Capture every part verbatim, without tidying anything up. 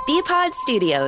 B-Pod Studios.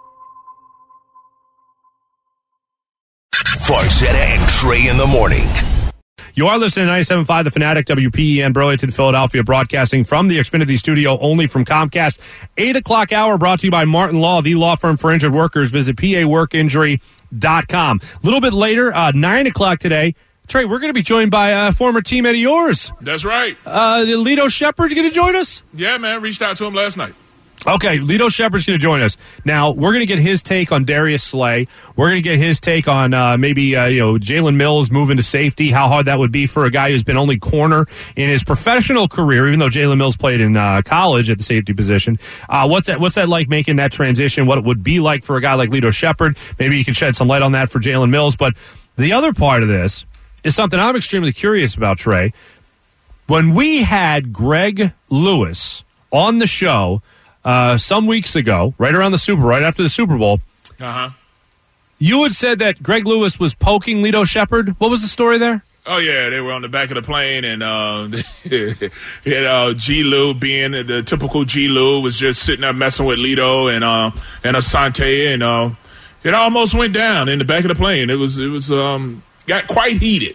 Farzetta and Trey in the morning. You are listening to ninety-seven point five The Fanatic, W P E N, Burlington, Philadelphia, broadcasting from the Xfinity studio only from Comcast. eight o'clock hour brought to you by Martin Law, the law firm for injured workers. Visit P A work injury dot com. A little bit later, uh, nine o'clock today, Trey, we're going to be joined by a former teammate of yours. That's right. Uh, Lito Sheppard's going to join us? Yeah, man. Reached out to him last night. Okay, Lito Sheppard's going to join us. Now, we're going to get his take on Darius Slay. We're going to get his take on uh, maybe uh, you know Jalen Mills moving to safety, how hard that would be for a guy who's been only corner in his professional career, even though Jalen Mills played in uh, college at the safety position. Uh, what's that What's that like making that transition, what it would be like for a guy like Lito Sheppard? Maybe you can shed some light on that for Jalen Mills. But the other part of this is something I'm extremely curious about, Trey. When we had Greg Lewis on the show Uh, some weeks ago, right around the Super, right after the Super Bowl, uh-huh. you had said that Greg Lewis was poking Lito Sheppard. What was the story there? Oh, yeah, they were on the back of the plane, and uh, had, uh, G. Lou, being the typical G. Lou, was just sitting there messing with Lito and uh, and Asante, and uh, it almost went down in the back of the plane. It was, it was um, got quite heated.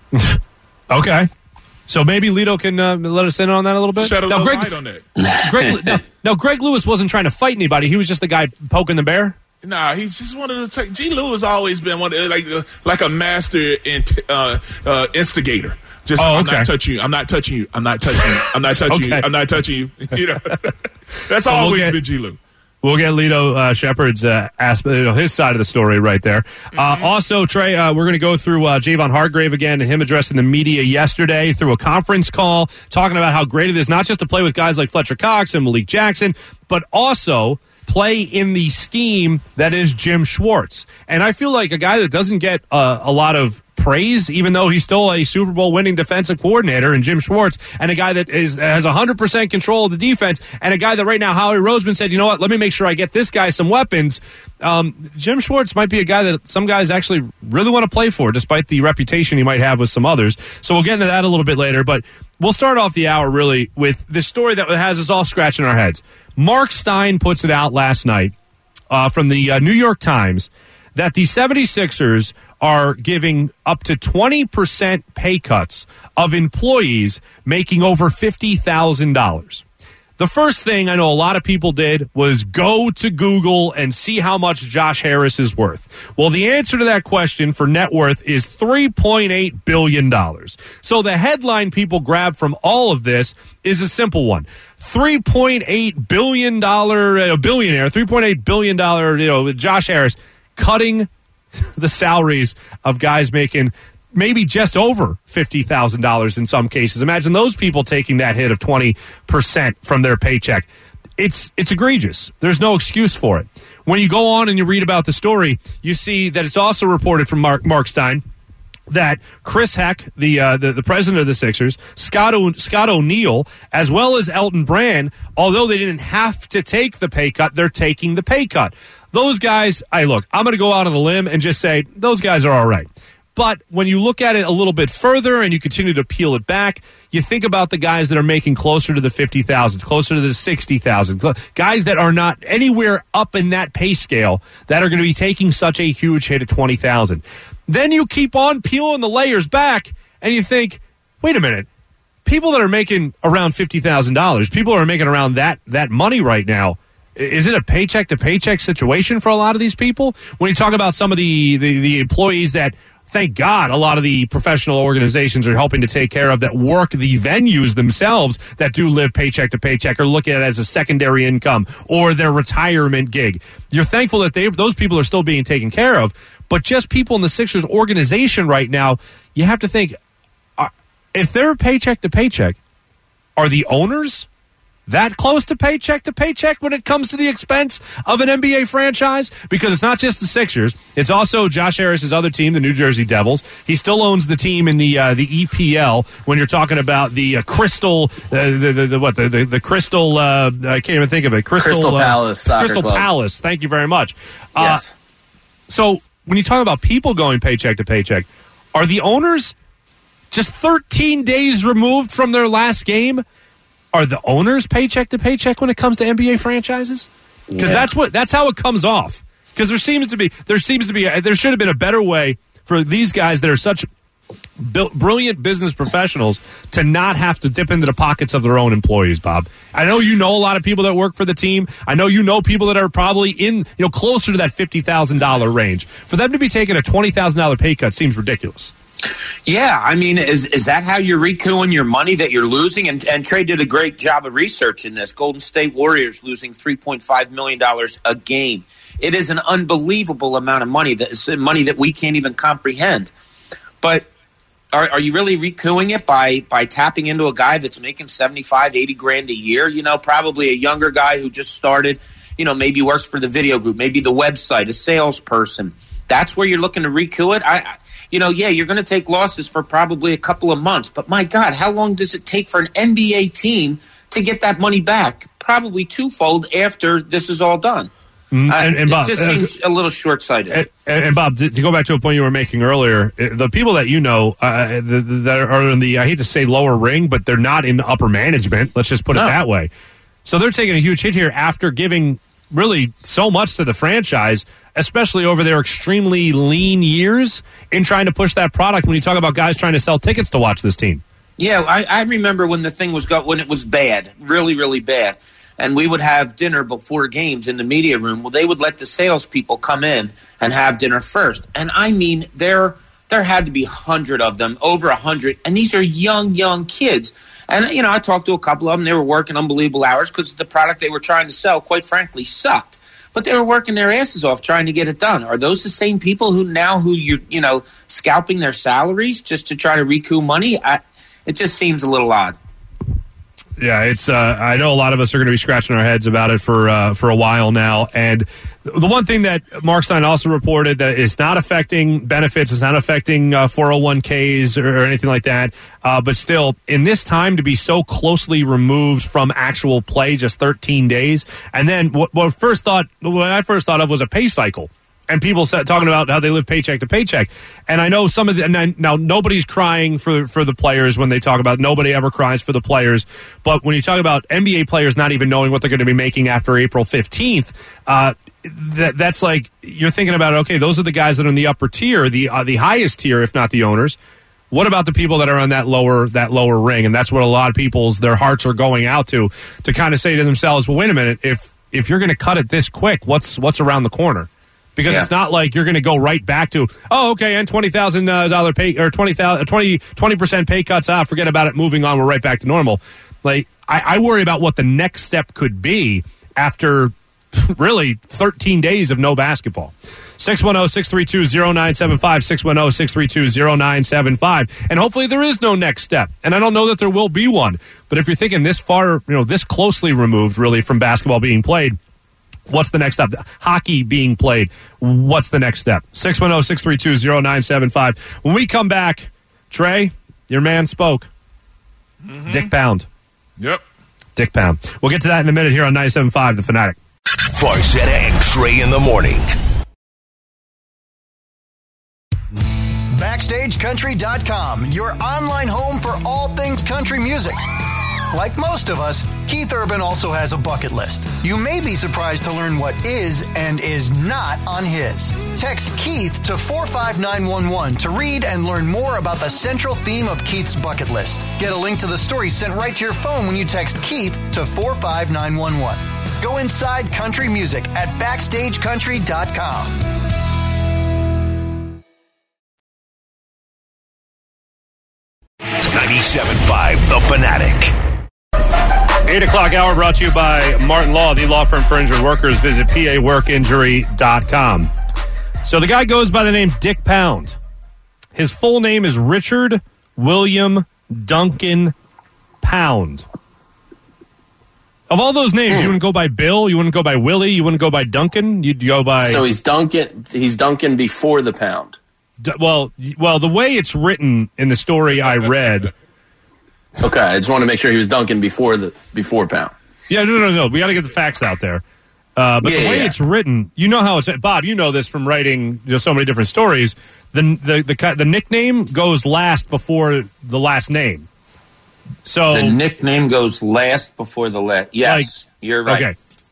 Okay. So maybe Lito can uh, let us in on that a little bit? Shed a now, little Greg, light on that. Greg, now, now, Greg Lewis wasn't trying to fight anybody. He was just the guy poking the bear? Nah, he's just one of the t- G. Lou has always been one of, like uh, like a master in, uh, uh, instigator. Just oh, I'm okay. not touching you. I'm not touching you. I'm not touching you. I'm not touching okay. you. I'm not touching you. You know, that's so always we'll get, been G. Lou. We'll get Lito uh, Sheppard's uh, aspect, you know, his side of the story right there. Mm-hmm. Uh, also, Trey, uh, we're going to go through uh, Javon Hargrave again and him addressing the media yesterday through a conference call, talking about how great it is not just to play with guys like Fletcher Cox and Malik Jackson, but also play in the scheme that is Jim Schwartz. And I feel like a guy that doesn't get uh, a lot of praise, even though he's still a Super Bowl winning defensive coordinator in Jim Schwartz, and a guy that is has one hundred percent control of the defense, and a guy that right now Howie Roseman said, you know what, let me make sure I get this guy some weapons. Um, Jim Schwartz might be a guy that some guys actually really want to play for, despite the reputation he might have with some others. So we'll get into that a little bit later, but we'll start off the hour really with this story that has us all scratching our heads. Mark Stein puts it out last night uh, from the uh, New York Times that the seventy-sixers are giving up to twenty percent pay cuts of employees making over fifty thousand dollars. The first thing I know a lot of people did was go to Google and see how much Josh Harris is worth. Well, the answer to that question for net worth is three point eight billion dollars. So the headline people grab from all of this is a simple one. three point eight billion dollars uh, billionaire, three point eight billion dollars, you know, Josh Harris cutting the salaries of guys making maybe just over fifty thousand dollars in some cases. Imagine those people taking that hit of twenty percent from their paycheck. It's it's egregious. There's no excuse for it. When you go on and you read about the story, you see that it's also reported from Mark, Mark Stein that Chris Heck, the, uh, the the president of the Sixers, Scott, o- Scott O'Neal, as well as Elton Brand, although they didn't have to take the pay cut, they're taking the pay cut. Those guys, I look, I'm going to go out on a limb and just say those guys are all right. But when you look at it a little bit further and you continue to peel it back, you think about the guys that are making closer to the fifty thousand, closer to the sixty thousand, guys that are not anywhere up in that pay scale that are going to be taking such a huge hit at twenty thousand. Then you keep on peeling the layers back and you think, wait a minute, people that are making around fifty thousand dollars, people are making around that that money right now. Is it a paycheck to paycheck situation for a lot of these people? When you talk about some of the, the, the employees that, thank God, a lot of the professional organizations are helping to take care of that work the venues themselves that do live paycheck to paycheck or look at it as a secondary income or their retirement gig. You're thankful that they those people are still being taken care of, but just people in the Sixers organization right now, you have to think, are, if they're paycheck to paycheck, are the owners that close to paycheck to paycheck when it comes to the expense of an N B A franchise? Because it's not just the Sixers. It's also Josh Harris's other team, the New Jersey Devils. He still owns the team in the uh, the E P L when you're talking about the uh, Crystal, uh, the, the, the what, the, the, the Crystal, uh, I can't even think of it. Crystal, Crystal uh, Palace Soccer Crystal Club. Palace. Thank you very much. Yes. Uh, so when you talk about people going paycheck to paycheck, are the owners just thirteen days removed from their last game? Are the owners paycheck to paycheck when it comes to N B A franchises? Because yeah. that's what that's how it comes off. Because there seems to be there seems to be there should have been a better way for these guys that are such brilliant business professionals to not have to dip into the pockets of their own employees, Bob. I know you know a lot of people that work for the team. I know you know people that are probably in, you know, closer to that fifty thousand dollars range. For them to be taking a twenty thousand dollars pay cut seems ridiculous. Yeah, I mean, is is that how you're recouping your money that you're losing? And, and Trey did a great job of research in this. Golden State Warriors losing three point five million dollars a game. It is an unbelievable amount of money, that is money that we can't even comprehend. But Are, are you really recouping it by by tapping into a guy that's making seventy-five, eighty grand a year? You know, probably a younger guy who just started, you know, maybe works for the video group, maybe the website, a salesperson. That's where you're looking to recoup it? I, I you know, yeah, you're going to take losses for probably a couple of months. But, my God, how long does it take for an N B A team to get that money back? Probably twofold after this is all done. Mm, and, and Bob, it just seems uh, a little short-sighted. And, and Bob, to, to go back to a point you were making earlier, the people that you know uh, that are in the, I hate to say lower ring, but they're not in upper management. Let's just put no. it that way. So they're taking a huge hit here after giving really so much to the franchise, especially over their extremely lean years in trying to push that product when you talk about guys trying to sell tickets to watch this team. Yeah, I, I remember when the thing was go, when it was bad, really, really bad. And we would have dinner before games in the media room. Well, they would let the salespeople come in and have dinner first. And I mean, there there had to be a hundred of them, over a hundred. And these are young, young kids. And, you know, I talked to a couple of them. They were working unbelievable hours because the product they were trying to sell, quite frankly, sucked. But they were working their asses off trying to get it done. Are those the same people who now who you're, you know, scalping their salaries just to try to recoup money? I, it just seems a little odd. Yeah, it's. Uh, I know a lot of us are going to be scratching our heads about it for uh, for a while now. And the one thing that Mark Stein also reported that it's not affecting benefits, it's not affecting uh, four oh one k's or, or anything like that. Uh, but still, in this time to be so closely removed from actual play, just thirteen days, and then what, what first thought, what I first thought of was a pay cycle. And people said, talking about how they live paycheck to paycheck. And I know some of the, and now nobody's crying for, for the players when they talk about, nobody ever cries for the players. But when you talk about N B A players not even knowing what they're going to be making after April fifteenth, uh, that that's like, you're thinking about, okay, those are the guys that are in the upper tier, the uh, the highest tier, if not the owners. What about the people that are on that lower that lower ring? And that's what a lot of people's, their hearts are going out to, to kind of say to themselves, well, wait a minute, if if you're going to cut it this quick, what's what's around the corner? Because yeah. it's not like you're going to go right back to, oh, okay, and twenty thousand dollars pay or twenty thousand, twenty, twenty percent pay cuts out, forget about it, moving on, we're right back to normal. Like, I, I worry about what the next step could be after really thirteen days of no basketball. six one zero, six three two, zero nine seven five, six one zero, six three two, zero nine seven five. And hopefully there is no next step. And I don't know that there will be one. But if you're thinking this far, you know, this closely removed really from basketball being played, what's the next step? Hockey being played, what's the next step? six one zero, six three two, zero nine seven five. When we come back, Trey, your man spoke. Mm-hmm. Dick Pound. Yep. Dick Pound. We'll get to that in a minute here on ninety-seven point five, The Fanatic. Farzetta and Trey in the morning. Backstage Country dot com, your online home for all things country music. Like most of us, Keith Urban also has a bucket list. You may be surprised to learn what is and is not on his. Text Keith to four five nine one one to read and learn more about the central theme of Keith's bucket list. Get a link to the story sent right to your phone when you text Keith to four five nine one one. Go inside country music at Backstage Country dot com. ninety-seven point five, The Fanatic. eight o'clock hour brought to you by Martin Law, the law firm for injured workers. Visit P A work injury dot com. So the guy goes by the name Dick Pound. His full name is Richard William Duncan Pound. Of all those names, hmm. you wouldn't go by Bill, you wouldn't go by Willie, you wouldn't go by Duncan, you'd go by... So he's Duncan, he's Duncan before the Pound. D- well, well, the way it's written in the story I read... Okay, I just want to make sure he was Duncan before the before Pound. Yeah, no, no, no. We got to get the facts out there. Uh, but yeah, the way yeah. it's written, you know how it's... Bob, you know this from writing you know, so many different stories. The, the the the nickname goes last before the last name. So the nickname goes last before the last. Yes, like, you're right. Okay.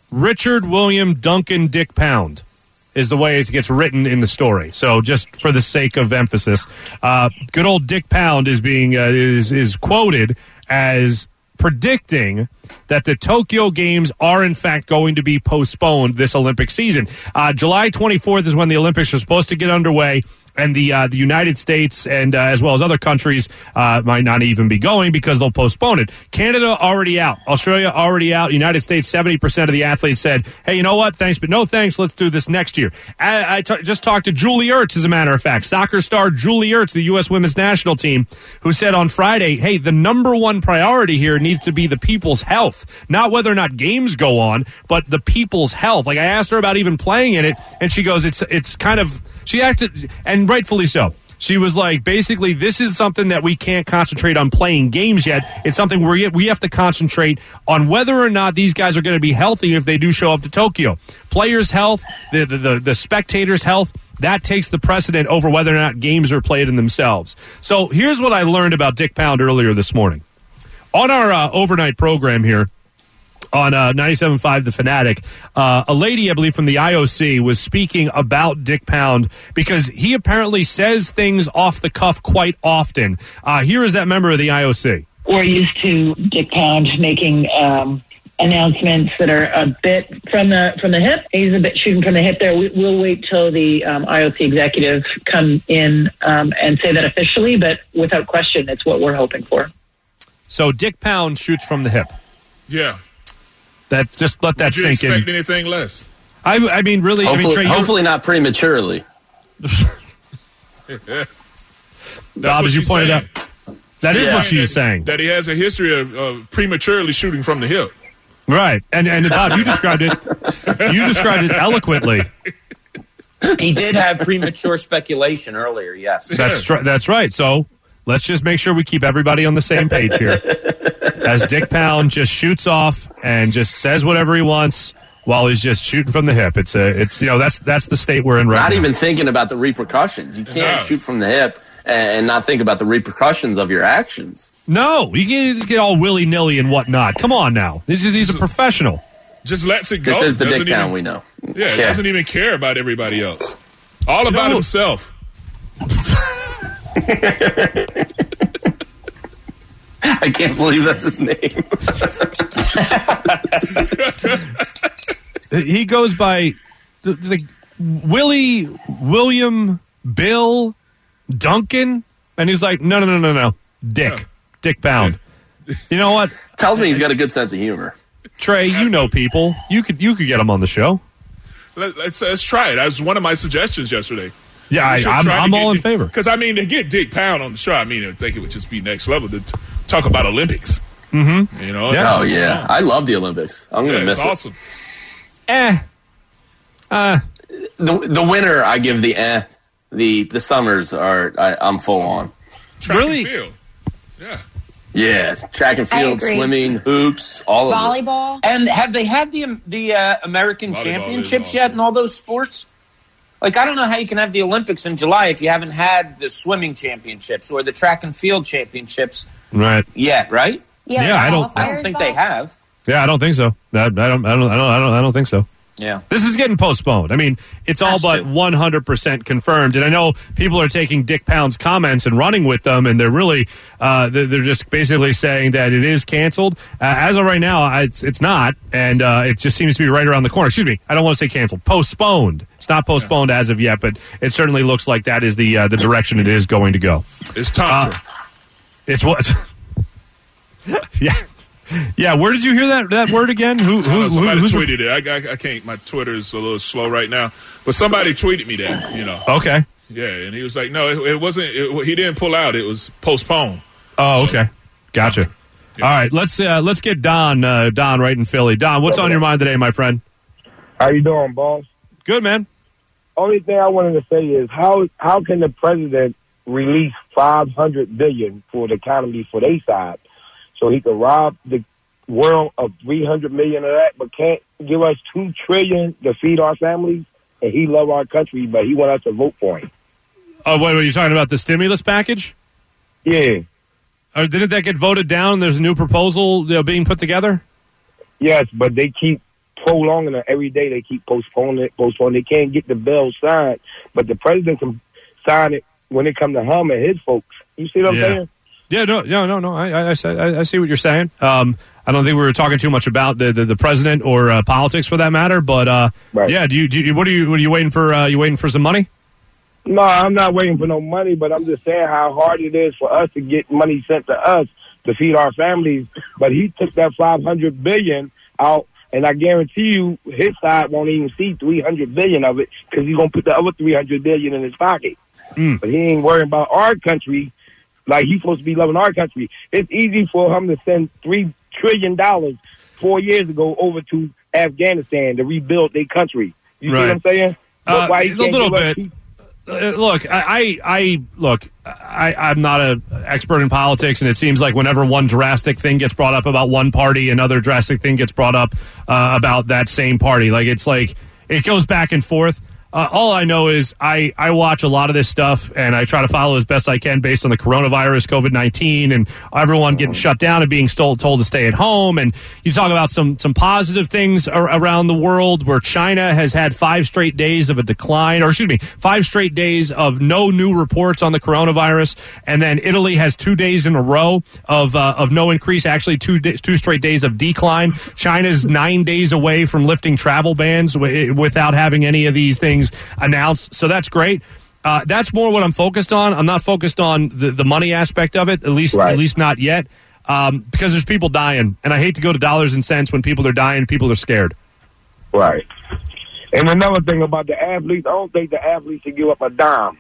Richard William Duncan Dick Pound is the way it gets written in the story. So just for the sake of emphasis, uh, good old Dick Pound is being uh, is is quoted as predicting that the Tokyo Games are in fact going to be postponed this Olympic season. Uh, July twenty-fourth is when the Olympics are supposed to get underway. And the uh, the United States and uh, as well as other countries uh, might not even be going because they'll postpone it. Canada already out. Australia already out. United States, seventy percent of the athletes said, hey, you know what? Thanks, but no thanks. Let's do this next year. I, I t- just talked to Julie Ertz, as a matter of fact. Soccer star Julie Ertz, the U S women's national team, who said on Friday, hey, the number one priority here needs to be the people's health. Not whether or not games go on, but the people's health. Like, I asked her about even playing in it, and she goes, it's it's kind of... She acted, and rightfully so. She was like, basically, this is something that we can't concentrate on playing games yet. It's something where we have to concentrate on whether or not these guys are going to be healthy if they do show up to Tokyo. Players' health, the, the, the, the spectators' health, that takes the precedent over whether or not games are played in themselves. So here's what I learned about Dick Pound earlier this morning. On our uh, overnight program here, on uh, ninety-seven point five The Fanatic, uh, a lady, I believe, from the I O C was speaking about Dick Pound because he apparently says things off the cuff quite often. Uh, here is that member of the I O C. We're used to Dick Pound making um, announcements that are a bit from the from the hip. He's a bit shooting from the hip there. We, we'll wait till the um, I O C executive come in um, and say that officially, but without question, it's what we're hoping for. So Dick Pound shoots from the hip. Yeah. That just let that Would you sink in. expect anything less? I, I mean, really. Hopefully, I mean, Trey, hopefully not prematurely. Bob, as you pointed saying. out, that is Yeah. what she's that, saying. That he has a history of, of prematurely shooting from the hip. Right, and and Bob, you described it. You described it eloquently. He did have premature speculation earlier, yes. That's tr- that's right. So let's just make sure we keep everybody on the same page here. As Dick Pound just shoots off and just says whatever he wants while he's just shooting from the hip. It's a, it's you know that's that's the state we're in right Not now. even thinking about the repercussions. You can't No. shoot from the hip and, and not think about the repercussions of your actions. No, you can't get all willy nilly and whatnot. Come on now, these are these are professional. Just lets it go. This is the Doesn't Dick Pound even- we know. Yeah, he doesn't even care about everybody else. All about know- himself. I can't believe that's his name. He goes by the, the Willie William Bill Duncan, and he's like, no, no, no, no, no, Dick, Yeah. Dick Pound. You know what, Tells me he's got a good sense of humor. Trey? You know people. You could you could get him on the show. Let, let's let's try it. That was one of my suggestions yesterday. Yeah, I, I'm, I'm all in favor. Because, I mean, to get Dick Pound on the show, I mean, I think it would just be next level to t- talk about Olympics. Mm-hmm. You know? Yeah. Oh, yeah. I love the Olympics. I'm going to Yeah, miss it's awesome. Eh, uh, it. The, the winter, I give the eh. The the summers are, I, I'm full on. Track Really? and field. Yeah. Yeah, track and I field, agree. swimming, hoops, all of it. Volleyball. And have they had the the uh, American Volleyball Championships is yet awesome. in all those sports? Like, I don't know how you can have the Olympics in July if you haven't had the swimming championships or the track and field championships right. yet, right? Yeah, Yeah, I don't- I don't think they have. Yeah, I don't think so. I, I don't. I don't. I don't. I don't. I don't think so. Yeah. This is getting postponed. I mean, it's all Has but to. one hundred percent confirmed. And I know people are taking Dick Pound's comments and running with them, and they're really, uh, they're, they're just basically saying that it is canceled. Uh, as of right now, I- it's, it's not, and uh, it just seems to be right around the corner. Excuse me, I don't want to say canceled. Postponed. It's not postponed as of yet, but it certainly looks like that is the uh, the direction it is going to go. It's Tantra. It's what? yeah. Yeah, where did you hear that that word again? Who, I don't know, who, somebody who's tweeted it. I, I, I can't. My Twitter is a little slow right now, but somebody tweeted me that. You know. Okay. Yeah, and he was like, "No, it, it wasn't. It, he didn't pull out. It was postponed." Oh, So- okay. Gotcha. Yeah. All right, let's uh, let's get Don uh, Don right in Philly. Don, what's on your mind today, my friend? How you doing, boss? Good, man. Only thing I wanted to say is how how can the president release five hundred billion for the economy for their side, so he could rob the world of three hundred million of that, but can't give us two trillion to feed our families? And he love our country, but he want us to vote for him. Oh, wait, were you talking about the stimulus package? Yeah, Or didn't that get voted down? And there's a new proposal you know, being put together. yes, but they keep prolonging it every day. They keep postponing it, postponing. They can't get the bill signed, but the president can sign it when it comes to him and his folks. You see what I'm yeah. saying? Yeah, no, no, no, no. I, I, I, I see what you're saying. Um, I don't think we were talking too much about the the, the president or uh, politics for that matter. But uh, right. yeah, do you, do you? What are you? What are you waiting for? Uh, you waiting for some money? No, I'm not waiting for no money, but I'm just saying how hard it is for us to get money sent to us to feed our families. But he took that five hundred billion out, and I guarantee you, his side won't even see three hundred billion of it because he's gonna put the other three hundred billion in his pocket. Mm. But he ain't worrying about our country. Like, he's supposed to be loving our country. It's easy for him to send three trillion dollars four years ago over to Afghanistan to rebuild their country. You right. see what I'm saying? Uh, why he a can't little give bit. us- Uh, look, I, I, I look. I, I'm not an expert in politics, and it seems like whenever one drastic thing gets brought up about one party, another drastic thing gets brought up uh, about that same party. Like, it's like it goes back and forth. Uh, all I know is I, I watch a lot of this stuff, and I try to follow as best I can based on the coronavirus, COVID nineteen, and everyone getting shut down and being told, told to stay at home. And you talk about some, some positive things ar- around the world where China has had five straight days of a decline, or excuse me, five straight days of no new reports on the coronavirus. And then Italy has two days in a row of uh, of no increase, actually two, di- two straight days of decline. China's nine days away from lifting travel bans w- without having any of these things announced, so that's great. Uh, that's more what I'm focused on. I'm not focused on the, the money aspect of it, at least right. at least not yet, um, because there's people dying, and I hate to go to dollars and cents when people are dying, people are scared. Right. And another thing about the athletes, I don't think the athletes should give up a dime.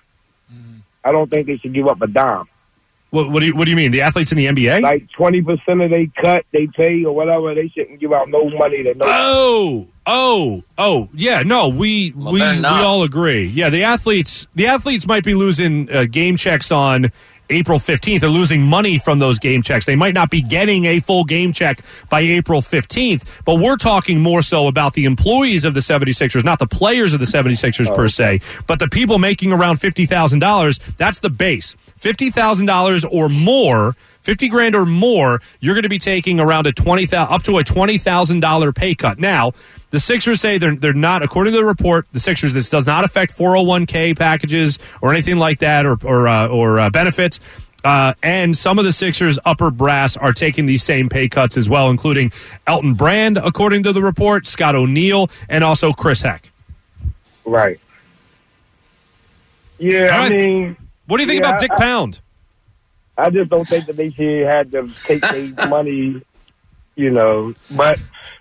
Mm. I don't think they should give up a dime. What, what do you What do you mean? The athletes in the N B A? Like twenty percent of they cut, they pay or whatever. They shouldn't give out no money to no. Oh, oh, oh, yeah. No, we Well, we they're we not. all agree. Yeah, the athletes the athletes might be losing uh, game checks on April fifteenth. They're losing money from those game checks. They might not be getting a full game check by April fifteenth, but we're talking more so about the employees of the seventy-sixers, not the players of the seventy-sixers oh, per okay. se, but the people making around fifty thousand dollars. That's the base. fifty thousand dollars or more, fifty grand or more, you're going to be taking around a twenty thousand up to a twenty thousand dollars pay cut. Now, the Sixers say they're they're not, according to the report, the Sixers, this does not affect four oh one k packages or anything like that, or or uh, or uh, benefits. Uh, and some of the Sixers' upper brass are taking these same pay cuts as well, including Elton Brand, according to the report, Scott O'Neal, and also Chris Heck. Right. Yeah, All I right. mean, What do you think yeah, about Dick I, Pound? I just don't think that they should have to take their money, you know. But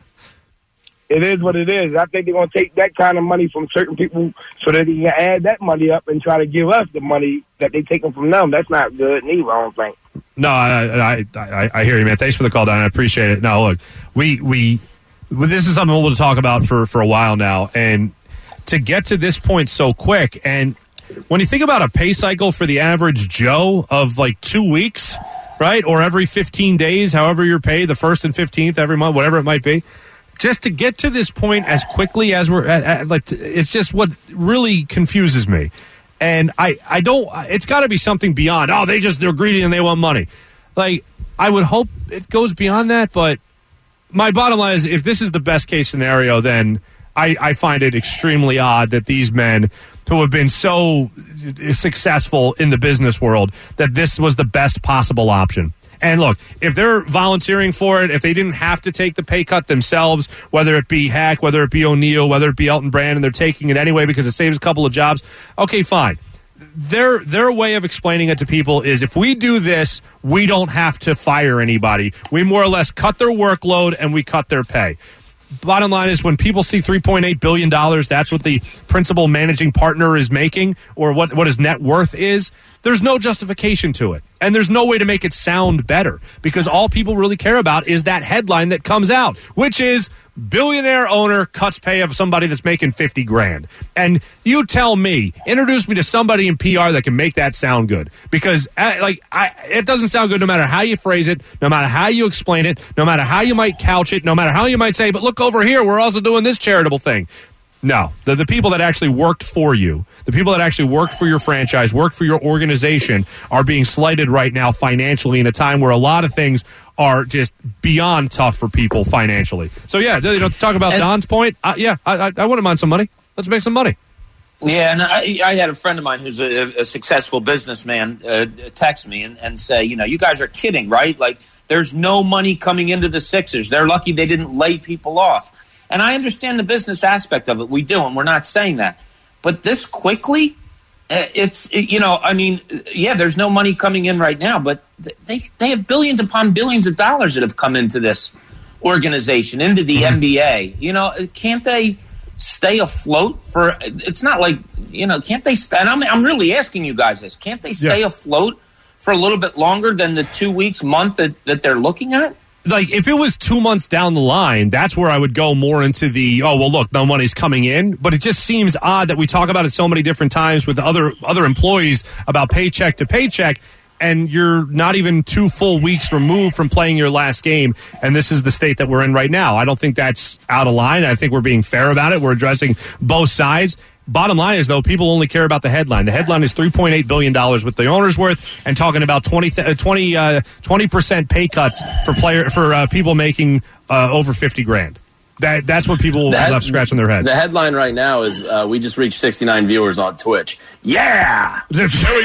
it is what it is. I think they're going to take that kind of money from certain people so that they can add that money up and try to give us the money that they taking from them. That's not good neither, I don't think. No, I, I I I hear you, man. Thanks for the call, Don. I appreciate it. No, look, we we this is something we'll talk about for for a while now, and to get to this point so quick, and when you think about a pay cycle for the average Joe of like two weeks, right, or every fifteen days, however you're paid, the first and fifteenth every month, whatever it might be, just to get to this point as quickly as we're at, at, like, it's just what really confuses me. And I, I don't, it's got to be something beyond, oh, they just, they're greedy and they want money. Like, I would hope it goes beyond that, but my bottom line is if this is the best case scenario, then I, I find it extremely odd that these men who have been so successful in the business world, that this was the best possible option. And look, if they're volunteering for it, if they didn't have to take the pay cut themselves, whether it be Hack, whether it be O'Neal, whether it be Elton Brand, and they're taking it anyway because it saves a couple of jobs, okay, fine. Their their way of explaining it to people is if we do this, we don't have to fire anybody. We more or less cut their workload and we cut their pay. Bottom line is when people see three point eight billion dollars, that's what the principal managing partner is making, or what, what his net worth is, there's no justification to it. And there's no way to make it sound better because all people really care about is that headline that comes out, which is billionaire owner cuts pay of somebody that's making fifty grand. And you tell me, introduce me to somebody in P R that can make that sound good. Because uh, like I, it doesn't sound good no matter how you phrase it, no matter how you explain it, no matter how you might couch it, no matter how you might say, but look over here, we're also doing this charitable thing. No, the, the people that actually worked for you, the people that actually worked for your franchise, worked for your organization, are being slighted right now financially in a time where a lot of things are just beyond tough for people financially. So, yeah, you know, to talk about and, Don's point, uh, yeah, I, I, I wouldn't mind some money. Let's make some money. Yeah, and I, I had a friend of mine who's a, a successful businessman uh, text me and, and say, you know, you guys are kidding, right? Like, there's no money coming into the Sixers. They're lucky they didn't lay people off. And I understand the business aspect of it. We do, and we're not saying that. But this quickly, it's, you know, I mean, yeah, there's no money coming in right now, but they they have billions upon billions of dollars that have come into this organization, into the mm-hmm. N B A. You know, can't they stay afloat for, it's not like, you know, can't they, st- and I'm, I'm really asking you guys this, can't they stay yeah. afloat for a little bit longer than the two weeks, month that, that they're looking at? Like, if it was two months down the line, that's where I would go more into the, oh, well, look, no money's coming in. But it just seems odd that we talk about it so many different times with other other employees about paycheck to paycheck, and you're not even two full weeks removed from playing your last game, and this is the state that we're in right now. I don't think that's out of line. I think we're being fair about it. We're addressing both sides. Bottom line is, though, people only care about the headline. The headline is three point eight billion dollars with the owner's worth, and talking about twenty, twenty, uh, twenty percent pay cuts for player for uh, people making uh, over fifty grand. That That's what people the head, left scratching their head. The headline right now is uh, we just reached sixty-nine viewers on Twitch. Yeah! There we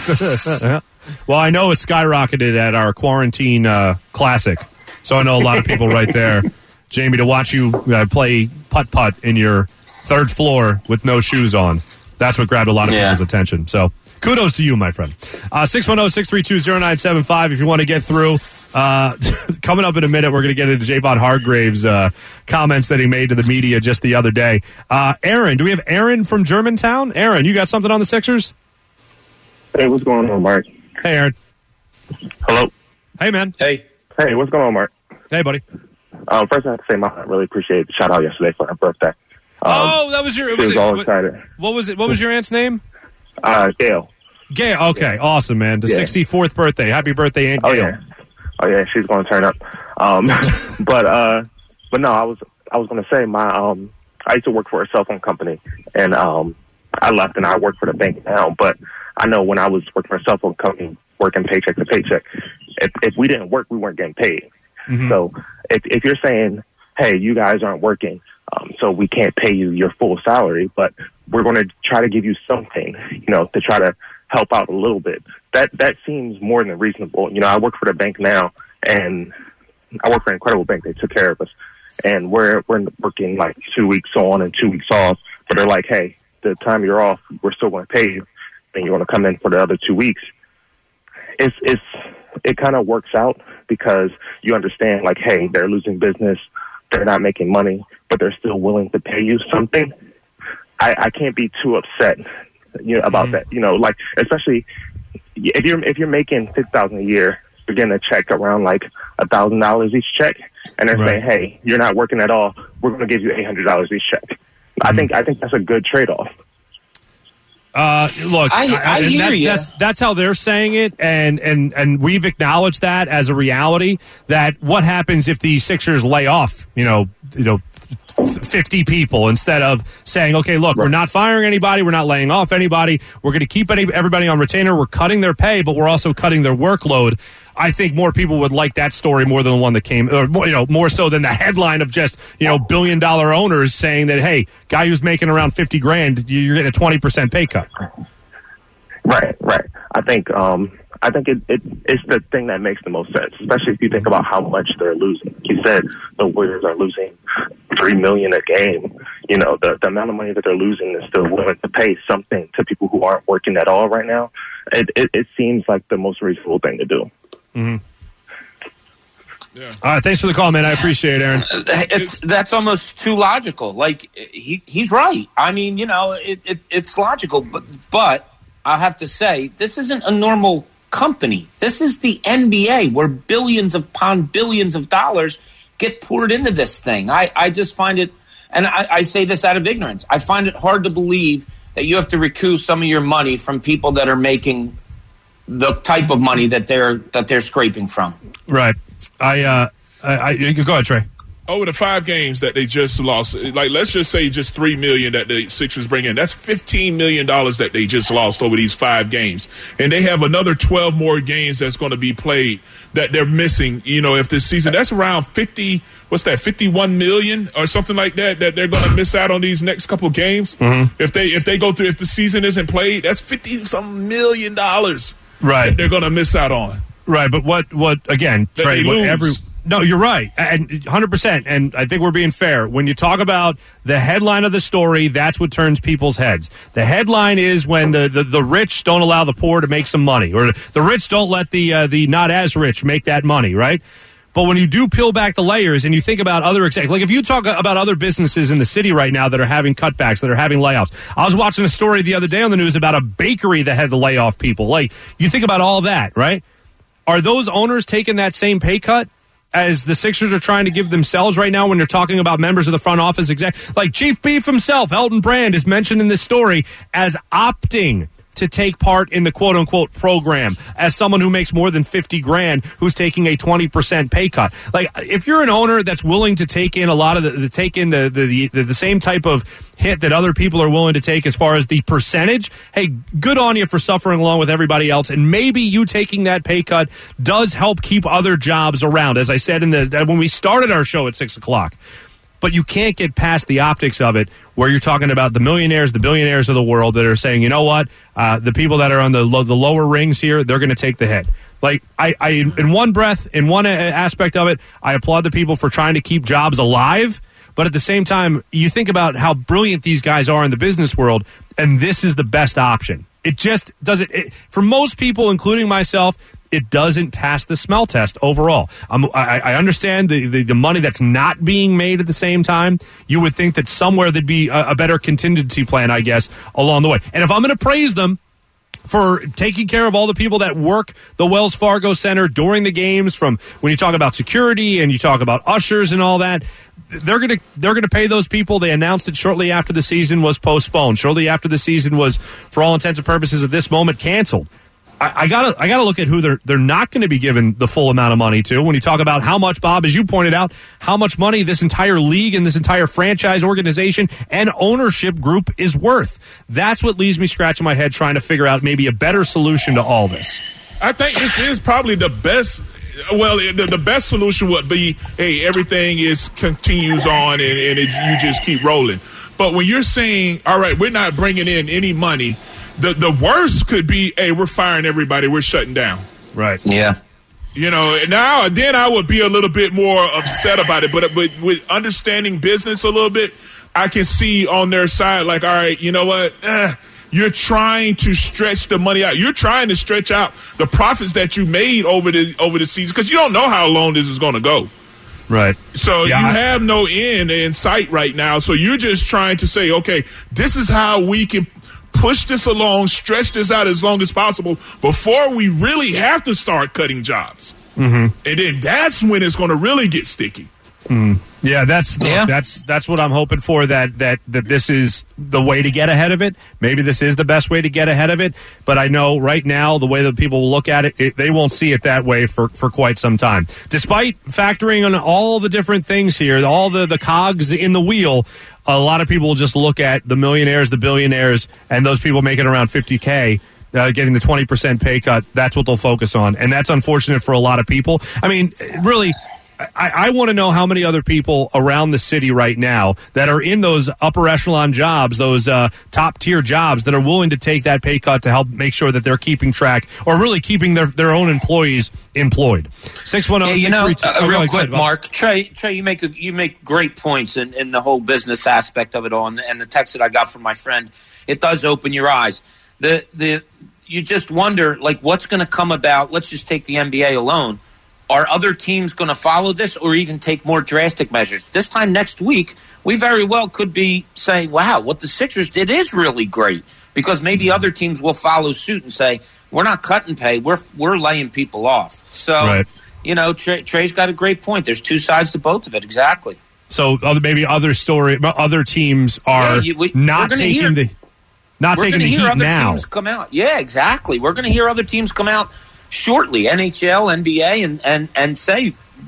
go. Well, I know it skyrocketed at our quarantine uh, classic, so I know a lot of people right there. Jamie, to watch you uh, play putt-putt in your third floor with no shoes on. That's what grabbed a lot of yeah. people's attention. So kudos to you, my friend. Uh, six one zero, six three two, zero nine seven five if you want to get through. Uh, coming up in a minute, we're going to get into Javon Hargrave's uh, comments that he made to the media just the other day. Uh, Aaron, do we have Aaron from Germantown? Aaron, you got something on the Sixers? Hey, what's going on, Mark? Hey, Aaron. Hello. Hey, man. Hey. Hey, what's going on, Mark? Hey, buddy. Um, first, I have to say, I really appreciate the shout out yesterday for her birthday. Um, oh, that was your. She was was it, all what, excited. What was it? What was your aunt's name? Uh, Gail. Gail. Okay, yeah. Awesome, man. The yeah. sixty-fourth birthday. Happy birthday, Aunt Gail. Oh yeah. Oh yeah, she's going to turn up. Um, but uh, but no, I was I was going to say my um, I used to work for a cell phone company, and um, I left and I work for the bank now. But I know when I was working for a cell phone company, working paycheck to paycheck, if if we didn't work, we weren't getting paid. Mm-hmm. So if if you're saying, hey, you guys aren't working, Um, so we can't pay you your full salary, but we're going to try to give you something, you know, to try to help out a little bit. That that seems more than reasonable. You know, I work for the bank now, and I work for an incredible bank. They took care of us, and we're we're working like two weeks on and two weeks off. But they're like, hey, the time you're off, we're still going to pay you, and you want to come in for the other two weeks. It's it's it kind of works out because you understand, like, hey, they're losing business. They're not making money, but they're still willing to pay you something. I, I can't be too upset, you know, about mm-hmm. that. You know, like, especially if you're if you're making fifty thousand a year, you're getting a check around like a thousand dollars each check, and they're right. saying, "Hey, you're not working at all. We're going to give you eight hundred dollars each check." Mm-hmm. I think I think that's a good trade off. Uh, look, I, I, I hear that, you. That's, that's how they're saying it, and, and, and we've acknowledged that as a reality. That what happens if the Sixers lay off, you know, you know, fifty people instead of saying, okay, look, right. we're not firing anybody, we're not laying off anybody, we're going to keep any, everybody on retainer, we're cutting their pay, but we're also cutting their workload. I think more people would like that story more than the one that came, or more, you know, more so than the headline of just, you know, billion dollar owners saying that, hey, guy who's making around fifty grand, you're getting a twenty percent pay cut. Right, right. I think, um, I think it, it it's the thing that makes the most sense, especially if you think about how much they're losing. You said the Warriors are losing three million a game. You know, the, the amount of money that they're losing is still willing to pay something to people who aren't working at all right now. It, it, it seems like the most reasonable thing to do. Mm-hmm. Yeah. All right, thanks for the call, man. I appreciate it, Aaron. It's that's almost too logical. Like he he's right. I mean, you know, it, it it's logical, but but I have to say this isn't a normal company. This is the N B A, where billions upon billions of dollars get poured into this thing. I I just find it, and I, I say this out of ignorance, I find it hard to believe that you have to recoup some of your money from people that are making the type of money that they're that they're scraping from. Right. I, uh, I, I go ahead, Trey. over the five games that they just lost, like let's just say just three million that the Sixers bring in. That's fifteen million dollars that they just lost over these five games, and they have another twelve more games that's going to be played that they're missing. You know, if this season, that's around fifty. What's that? fifty-one million or something like that that they're going to miss out on these next couple games. Mm-hmm. If they if they go through, if the season isn't played, that's fifty some million dollars. Right, that they're going to miss out on. Right, but what what again? That Trey, they what lose. every. No, you're right, and one hundred percent, and I think we're being fair. When you talk about the headline of the story, that's what turns people's heads. The headline is when the, the, the rich don't allow the poor to make some money, or the rich don't let the uh, the not as rich make that money, right? But when you do peel back the layers and you think about other exec- like if you talk about other businesses in the city right now that are having cutbacks, that are having layoffs. I was watching a story the other day on the news about a bakery that had to lay off people. Like, you think about all that, right? Are those owners taking that same pay cut as the Sixers are trying to give themselves right now when they're talking about members of the front office exec? Like Chief Beef himself, Elton Brand, is mentioned in this story as opting to take part in the quote-unquote program as someone who makes more than fifty grand who's taking a twenty percent pay cut. Like, if you're an owner that's willing to take in a lot of the, the take in the the, the the same type of hit that other people are willing to take as far as the percentage, hey, good on you for suffering along with everybody else, and maybe you taking that pay cut does help keep other jobs around, as I said in the when we started our show at six o'clock. But you can't get past the optics of it where you're talking about the millionaires, the billionaires of the world that are saying, you know what, uh, the people that are on the lo- the lower rings here, they're going to take the hit. Like, I, I, in one breath, in one aspect of it, I applaud the people for trying to keep jobs alive. But at the same time, you think about how brilliant these guys are in the business world, and this is the best option. It just doesn't, it, for most people, including myself, it doesn't pass the smell test overall. Um, I, I understand the, the, the money that's not being made at the same time. You would think that somewhere there'd be a, a better contingency plan, I guess, along the way. And if I'm going to praise them for taking care of all the people that work the Wells Fargo Center during the games, from when you talk about security and you talk about ushers and all that, they're going to they're going to pay those people. They announced it shortly after the season was postponed. Shortly after the season was, for all intents and purposes at this moment, canceled. I, I gotta, I gotta look at who they're they're not going to be given the full amount of money to. When you talk about how much, Bob, as you pointed out, how much money this entire league and this entire franchise organization and ownership group is worth, that's what leaves me scratching my head trying to figure out maybe a better solution to all this. I think this is probably the best. Well, the, the best solution would be, hey, everything is continues on and, and it, you just keep rolling. But when you're saying, all right, we're not bringing in any money, the the worst could be, hey, we're firing everybody, we're shutting down. Right. Yeah. You know, now then I would be a little bit more upset about it. But, but with understanding business a little bit, I can see on their side, like, all right, you know what? Eh, you're trying to stretch the money out. You're trying to stretch out the profits that you made over the over the season, because you don't know how long this is going to go. Right. So yeah, you I- have no end in sight right now. So you're just trying to say, okay, this is how we can push this along, stretch this out as long as possible before we really have to start cutting jobs. Mm-hmm. And then that's when it's going to really get sticky. Mm. Yeah, that's Yeah. that's that's what I'm hoping for. That that that this is the way to get ahead of it. Maybe this is the best way to get ahead of it. But I know right now the way that people will look at it, it they won't see it that way for, for quite some time. Despite factoring on all the different things here, all the the cogs in the wheel, a lot of people will just look at the millionaires, the billionaires, and those people making around fifty K. Uh, getting the twenty percent pay cut. That's what they'll focus on, and that's unfortunate for a lot of people. I mean, really. I, I want to know how many other people around the city right now that are in those upper echelon jobs, those uh, top tier jobs, that are willing to take that pay cut to help make sure that they're keeping track, or really keeping their, their own employees employed. six one zero, Yeah, you know, six three two uh, real oh, quick, ahead, Mark. Trey, Trey, you make a, you make great points in, in the whole business aspect of it all, and, and the text that I got from my friend, it does open your eyes. The the you just wonder, like, what's going to come about. Let's just take the N B A alone. Are other teams going to follow this, or even take more drastic measures? This time next week, we very well could be saying, wow, what the Sixers did is really great, because maybe other teams will follow suit and say, we're not cutting pay, we're we're laying people off. So, Right. you know, Trey, Trey's got a great point. There's two sides to both of it, exactly. So other, maybe other story, other teams are Yeah, you- we- not we're gonna taking hear- the not We're taking going the to hear heat other now. teams come out. Yeah, exactly. We're going to hear other teams come out shortly, N H L, N B A, and, and, and say that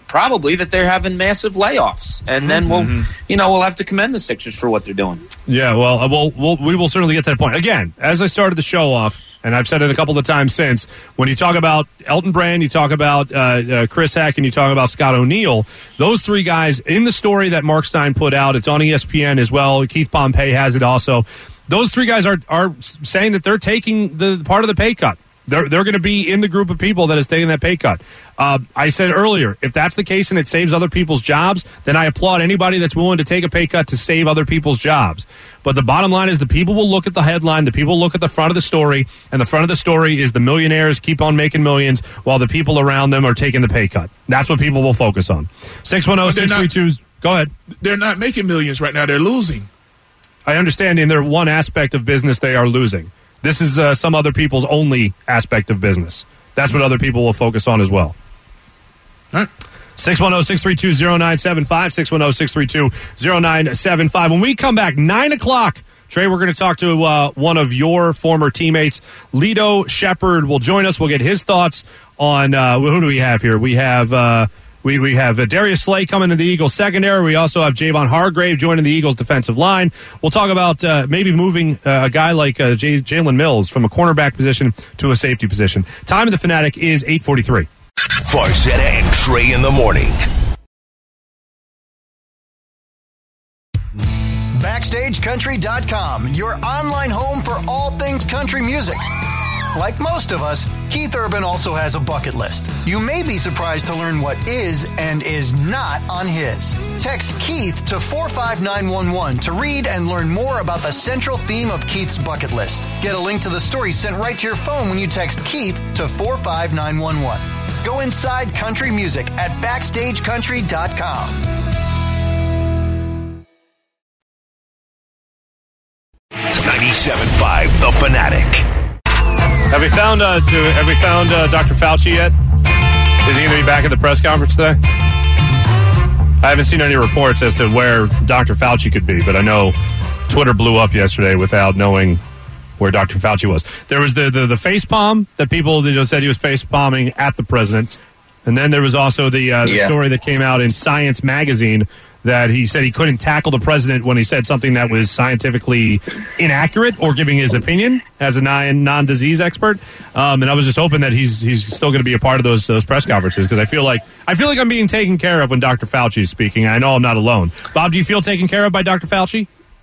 probably that they're having massive layoffs, and then we'll, Mm-hmm. you know, we'll have to commend the Sixers for what they're doing. Yeah, well, uh, we'll, we'll we will certainly get to that point. Again, as I started the show off, and I've said it a couple of times since, when you talk about Elton Brand, you talk about uh, uh, Chris Heck, and you talk about Scott O'Neal, those three guys, in the story that Mark Stein put out, it's on E S P N as well, Keith Pompey has it also, those three guys are, are saying that they're taking the part of the pay cut. They're, they're going to be in the group of people that is taking that pay cut. Uh, I said earlier, if that's the case and it saves other people's jobs, then I applaud anybody that's willing to take a pay cut to save other people's jobs. But the bottom line is the people will look at the headline, the people look at the front of the story, and the front of the story is the millionaires keep on making millions while the people around them are taking the pay cut. That's what people will focus on. six one zero, six three two, go ahead. They're not making millions right now. They're losing. I understand in their one aspect of business they are losing. This is uh, some other people's only aspect of business. That's what other people will focus on as well. All right. six one zero, six three two, zero nine seven five, six one zero, six three two, zero nine seven five. When we come back, nine o'clock, Trey, we're going to talk to uh, one of your former teammates. Lito Sheppard will join us. We'll get his thoughts on, uh, who do we have here? We have... Uh, We we have uh, Darius Slay coming to the Eagles secondary. We also have Javon Hargrave joining the Eagles defensive line. We'll talk about uh, maybe moving uh, a guy like uh, J- Jalen Mills from a cornerback position to a safety position. Time of the Fanatic is eight forty-three. Farzetta and Trey in the morning. Backstage Country dot com, your online home for all things country music. Like most of us, Keith Urban also has a bucket list. You may be surprised to learn what is and is not on his. Text Keith to four five nine one one to read and learn more about the central theme of Keith's bucket list. Get a link to the story sent right to your phone when you text Keith to four five nine one one. Go inside country music at Backstage Country dot com. ninety-seven point five The Fanatic. Have we found uh, do, have we found uh, Doctor Fauci yet? Is he going to be back at the press conference today? I haven't seen any reports as to where Doctor Fauci could be, but I know Twitter blew up yesterday without knowing where Doctor Fauci was. There was the, the, the face palm that people you know, said he was face palming at the president. And then there was also the, uh, the Yeah. story that came out in Science magazine that he said he couldn't tackle the president when he said something that was scientifically inaccurate or giving his opinion as a non-disease expert. Um, and I was just hoping that he's he's still going to be a part of those those press conferences because I feel like I feel like I'm being taken care of when Doctor Fauci is speaking. I know I'm not alone. Bob, do you feel taken care of by Doctor Fauci?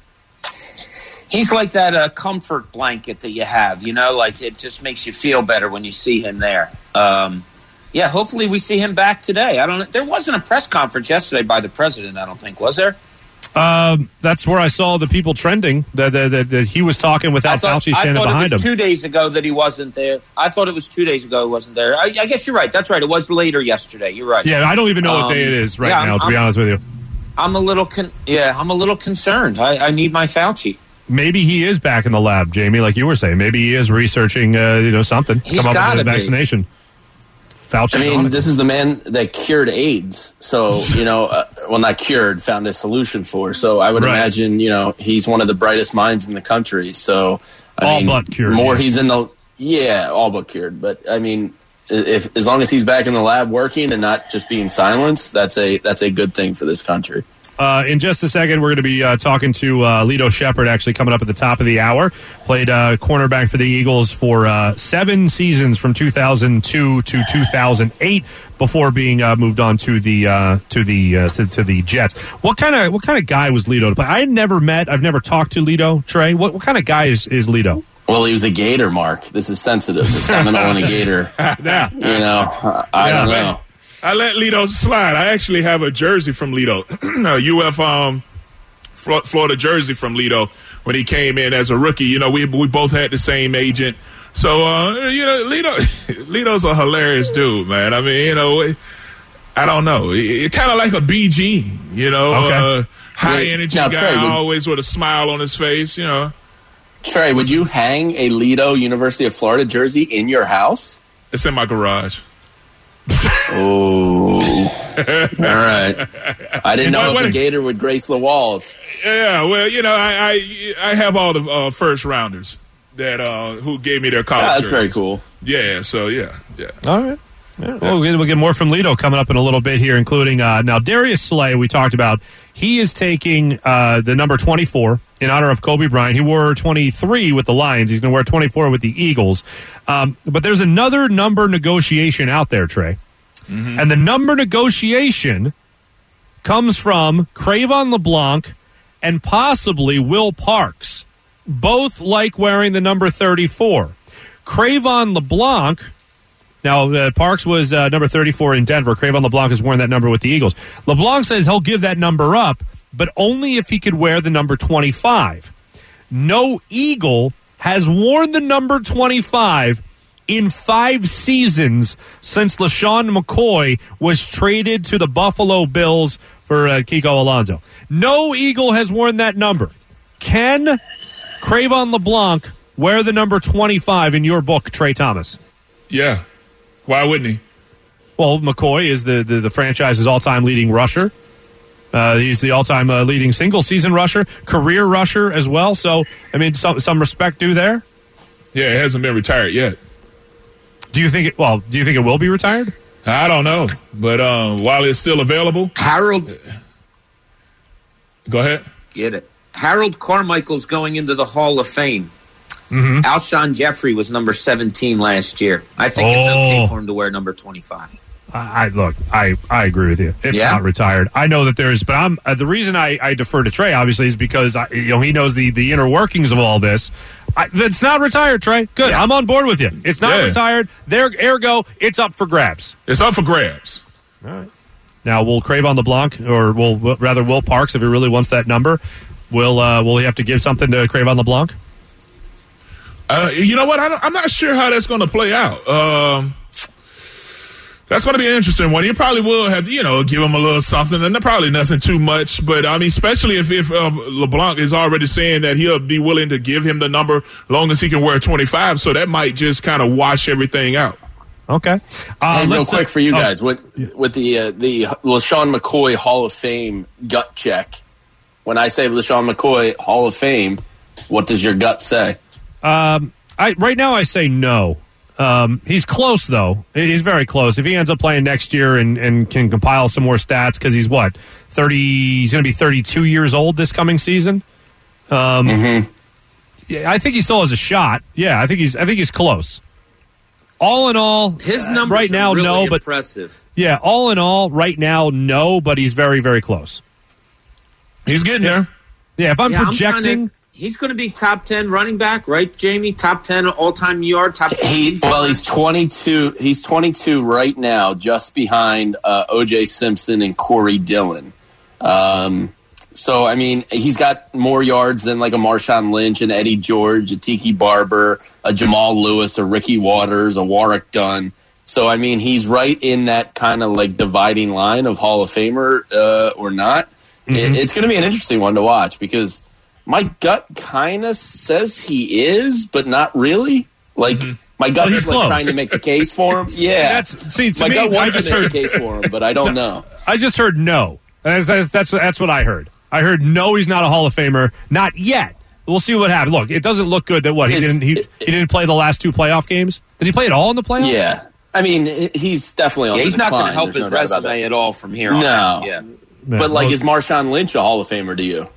He's like that uh, comfort blanket that you have, you know, like it just makes you feel better when you see him there. Um, Yeah, hopefully we see him back today. I don't. There wasn't a press conference yesterday by the president, I don't think, was there? Um, that's where I saw the people trending that, that, that, that he was talking without thought, Fauci standing behind him. I thought it was him. two days ago that he wasn't there. I thought it was two days ago he wasn't there. I, I guess you're right. That's right. It was later yesterday. You're right. Yeah, I don't even know um, what day it is right yeah, now, I'm, to be honest with you. I'm a little, con- yeah, I'm a little concerned. I, I need my Fauci. Maybe he is back in the lab, Jamie, like you were saying. Maybe he is researching, uh, you know, something. He's come up gotta with a be. vaccination. Fauci's I mean, on it. this is the man that cured AIDS. So, you know, uh, well, not cured, found a solution for. So I would Right. imagine, you know, he's one of the brightest minds in the country. So, I All mean, but cured, more yeah. he's in the, yeah, all but cured. But, I mean, if as long as he's back in the lab working and not just being silenced, that's a that's a good thing for this country. Uh, in just a second, we're going to be uh, talking to uh, Lito Sheppard, actually coming up at the top of the hour. Played uh, cornerback for the Eagles for uh, seven seasons from two thousand two to two thousand eight before being uh, moved on to the uh, to the uh, to, to the Jets. What kind of what kind of guy was Lito to play? I had never met, I've never talked to Lito. Trey, what what kind of guy is, is Lito? Well, he was a Gator, Mark. This is sensitive. The Seminole and a Gator. Yeah, you know, I, I Yeah, don't man. know. I let Lito slide. I actually have a jersey from Lito, a U F um, Florida jersey from Lito when he came in as a rookie. You know, we we both had the same agent. So, uh, you know, Lito, Lito's a hilarious dude, man. I mean, you know, I don't know. It's kind of like a B G, you know, Okay. uh, high Wait, energy now, guy, Trey, would- always with a smile on his face, you know. Trey, would you hang a Lito University of Florida jersey in your house? It's in my garage. Oh, all right. I didn't know What- if a Gator would grace the walls. Yeah, well, you know, I I, I have all the uh, first rounders that uh, who gave me their college. Yeah, that's very jerseys. cool. Yeah, so yeah, yeah. all right. Yeah, well, we'll get more from Lito coming up in a little bit here, including uh, now Darius Slay. We talked about he is taking uh, the number twenty-four in honor of Kobe Bryant. He wore twenty-three with the Lions. He's going to wear twenty-four with the Eagles. Um, but there's another number negotiation out there, Trey, mm-hmm. and the number negotiation comes from Cravon LeBlanc and possibly Will Parks. Both like wearing the number thirty-four. Cravon LeBlanc. Now, uh, Parks was uh, number thirty-four in Denver. Cravon LeBlanc is wearing that number with the Eagles. LeBlanc says he'll give that number up, but only if he could wear the number twenty-five. No Eagle has worn the number twenty-five in five seasons since LaShawn McCoy was traded to the Buffalo Bills for uh, Kiko Alonso. No Eagle has worn that number. Can Cravon LeBlanc wear the number twenty-five in your book, Trey Thomas? Yeah. Why wouldn't he? Well, McCoy is the, the, the franchise's all-time leading rusher. Uh, he's the all-time uh, leading single-season rusher, career rusher as well. So, I mean, some some respect due there. Yeah, it hasn't been retired yet. Do you think it? Well, do you think it will be retired? I don't know, but uh, while it's still available, Harold. Go ahead. Get it. Harold Carmichael's going into the Hall of Fame. Mm-hmm. Alshon Jeffrey was number seventeen last year. I think oh. it's okay for him to wear number twenty-five. I, I look, I, I agree with you. If yeah. not retired, I know that there's, but I'm uh, the reason I, I defer to Trey obviously is because I, you know he knows the, the inner workings of all this. I, it's not retired, Trey. Good, yeah. I'm on board with you. It's not yeah. retired. There, ergo, it's up for grabs. It's up for grabs. All right. Now, will Cravon LeBlanc, or will rather Will Parks, if he really wants that number, will uh, will he have to give something to Cravon LeBlanc? Uh, you know what? I don't, I'm not sure how that's going to play out. Um, that's going to be an interesting one. You probably will have to, you know, give him a little something, and probably nothing too much. But, I mean, especially if, if uh, LeBlanc is already saying that he'll be willing to give him the number long as he can wear twenty-five, so that might just kind of wash everything out. Okay. Uh, hey, real quick for you guys, oh, with, with the, uh, the LaShawn McCoy Hall of Fame gut check, when I say LaShawn McCoy Hall of Fame, what does your gut say? Um, I right now I say no. Um, he's close though. He's very close. If he ends up playing next year and, and can compile some more stats, because he's what thirty? He's going to be thirty-two years old this coming season. Um, mm-hmm. yeah, I think he still has a shot. Yeah, I think he's. I think he's close. All in all, his numbers right now, are really no, but impressive. Yeah, all in all, right now, no, but he's very, very close. He's getting there. Yeah, if I'm yeah, projecting. I'm He's going to be top ten running back, right, Jamie? Top ten all-time yard, top ten. He, well, he's twenty-two. He's twenty-two right now, just behind uh, O J Simpson and Corey Dillon. Um, so, I mean, he's got more yards than like a Marshawn Lynch, and Eddie George, a Tiki Barber, a Jamal Lewis, a Ricky Waters, a Warwick Dunn. So, I mean, he's right in that kind of like dividing line of Hall of Famer uh, or not. Mm-hmm. It, it's going to be an interesting one to watch because my gut kind of says he is, but not really. Like, mm-hmm. my gut well, is like trying to make the case for him. Yeah. see, that's, see to my me, gut wants I just to make heard, the case for him, but I don't know. I just heard no. That's, that's, that's what I heard. I heard no, he's not a Hall of Famer. Not yet. We'll see what happens. Look, it doesn't look good that what, he, didn't, he, he didn't play the last two playoff games? Did he play it all in the playoffs? Yeah. I mean, he's definitely on yeah, the he's decline. not going to help There's his no resume at all from here on no. out. Yeah. Yeah. But, like, is Marshawn Lynch a Hall of Famer to you?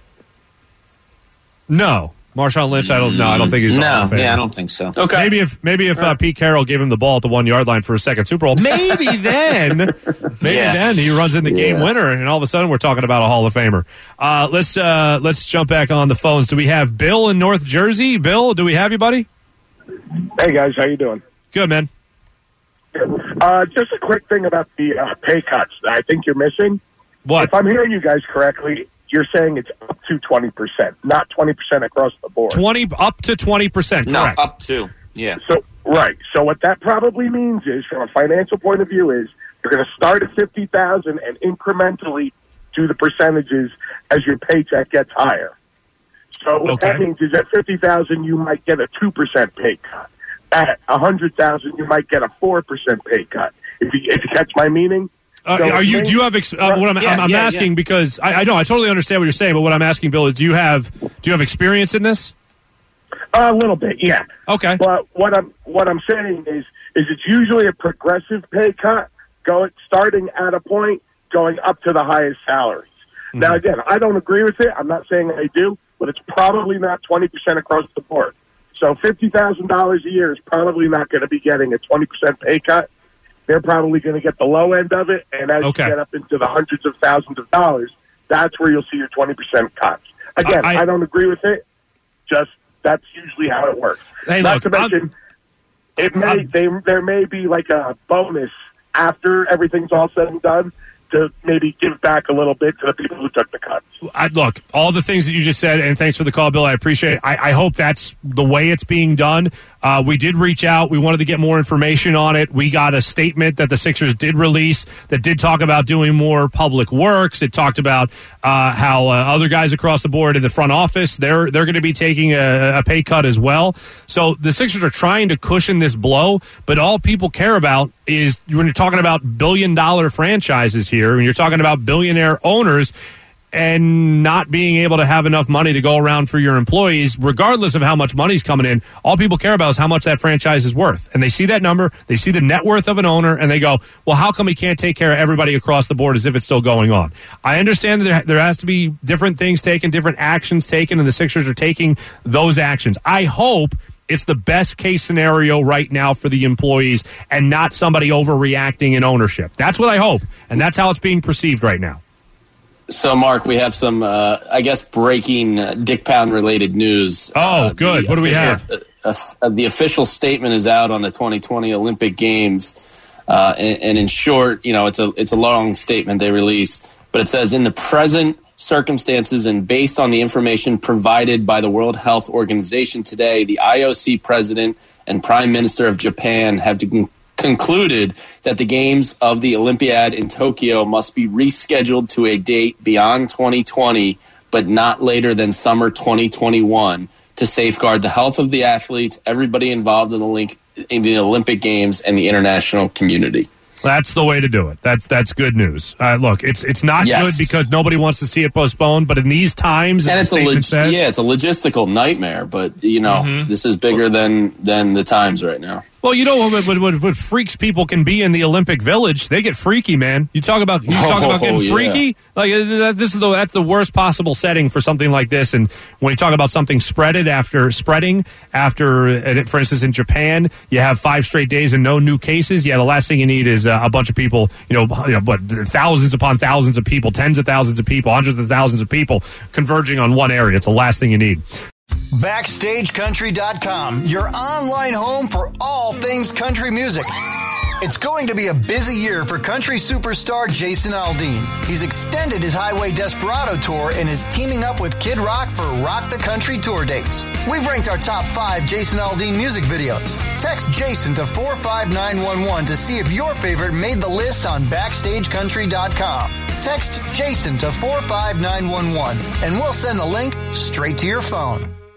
No. Marshawn Lynch, I don't know. I don't think he's a no, Hall of Famer. Yeah, I don't think so. Okay. Maybe if maybe if uh, Pete Carroll gave him the ball at the one-yard line for a second Super Bowl, maybe then, maybe yeah. then he runs in the yeah. game winner, and all of a sudden we're talking about a Hall of Famer. Uh, let's uh, let's jump back on the phones. Do we have Bill in North Jersey? Bill, do we have you, buddy? Hey, guys. How you doing? Good, man. Uh, just a quick thing about the uh, pay cuts that I think you're missing. What? If I'm hearing you guys correctly, you're saying it's up to twenty percent, not twenty percent across the board. twenty up to twenty percent, correct. No, up to, yeah. So, right. So what that probably means is, from a financial point of view, is you're going to start at fifty thousand dollars and incrementally do the percentages as your paycheck gets higher. So what okay. that means is at fifty thousand dollars, you might get a two percent pay cut. At one hundred thousand dollars, you might get a four percent pay cut. If you, if you catch my meaning? Uh, so are you? Do you have? Ex- uh, what I'm, yeah, I'm, I'm yeah, asking yeah. because I, I know I totally understand what you're saying, but what I'm asking, Bill, is do you have do you have experience in this? A little bit, yeah. Okay. But what I'm what I'm saying is, is it's usually a progressive pay cut, going starting at a point, going up to the highest salaries. Mm-hmm. Now, again, I don't agree with it. I'm not saying I do, but it's probably not twenty percent across the board. So fifty thousand dollars a year is probably not going to be getting a twenty percent pay cut. They're probably going to get the low end of it, and as okay. you get up into the hundreds of thousands of dollars, that's where you'll see your twenty percent cuts. Again, I, I don't agree with it. Just that's usually how it works. Hey, Not look, to mention, I'm, it may I'm, they, there may be like a bonus after everything's all said and done to maybe give back a little bit to the people who took the cuts. I, look, all the things that you just said, and thanks for the call, Bill. I appreciate it. I, I hope that's the way it's being done. Uh, we did reach out. We wanted to get more information on it. We got a statement that the Sixers did release that did talk about doing more public works. It talked about uh, how uh, other guys across the board in the front office, they're they're going to be taking a, a pay cut as well. So the Sixers are trying to cushion this blow, but all people care about is when you're talking about billion-dollar franchises here, when you're talking about billionaire owners, and not being able to have enough money to go around for your employees, regardless of how much money's coming in, all people care about is how much that franchise is worth. And they see that number, they see the net worth of an owner, and they go, well, how come he can't take care of everybody across the board as if it's still going on? I understand that there, there has to be different things taken, different actions taken, and the Sixers are taking those actions. I hope it's the best case scenario right now for the employees and not somebody overreacting in ownership. That's what I hope, and that's how it's being perceived right now. So, Mark, we have some, uh, I guess, breaking uh, Dick Pound-related news. Oh, uh, good. What do we have? Uh, uh, the official statement is out on the twenty twenty Olympic Games, uh, and, and in short, you know, it's a it's a long statement they release, but it says, in the present circumstances and based on the information provided by the World Health Organization today, the I O C president and Prime Minister of Japan have to concluded that the games of the Olympiad in Tokyo must be rescheduled to a date beyond twenty twenty, but not later than summer twenty twenty-one, to safeguard the health of the athletes, everybody involved in the link in the Olympic Games, and the international community. That's the way to do it. That's that's good news. Uh, look, it's it's not yes. good because nobody wants to see it postponed, but in these times, and it's a log- says, yeah, it's a logistical nightmare. But you know, mm-hmm. this is bigger than than the times right now. Well, you know what, what, what, what freaks people can be in the Olympic Village. They get freaky, man. You talk about you talk about getting oh, freaky. Yeah. Like uh, this is the that's the worst possible setting for something like this. And when you talk about something spreaded after spreading after, uh, for instance, in Japan, you have five straight days and no new cases. Yeah, the last thing you need is uh, a bunch of people. You know, you know, but thousands upon thousands of people, tens of thousands of people, hundreds of thousands of people converging on one area. It's the last thing you need. Backstage Country dot com, your online home for all things country music. It's going to be a busy year for country superstar Jason Aldean. He's extended his Highway Desperado tour and is teaming up with Kid Rock for Rock the Country tour dates. We've ranked our top five Jason Aldean music videos. Text Jason to four five nine one one to see if your favorite made the list on Backstage Country dot com. Text Jason to four five nine one one and we'll send the link straight to your phone.